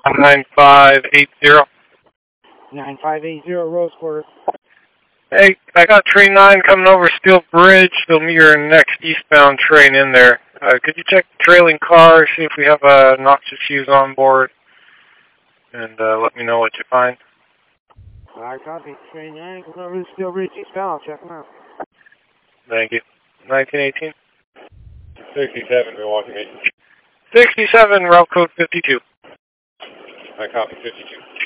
9580. 9580 Rose Quarter. Hey, I got train 9 coming over Steel Bridge. They'll meet your next eastbound train in there. Could you check the trailing car, see if we have noxious fumes on board, and let me know what you find? I copy. Train 9 coming over to Steel Bridge eastbound. I'll check them out. Thank you. 1918? 67, Milwaukee Mason. 67, route code 52. I copy 52.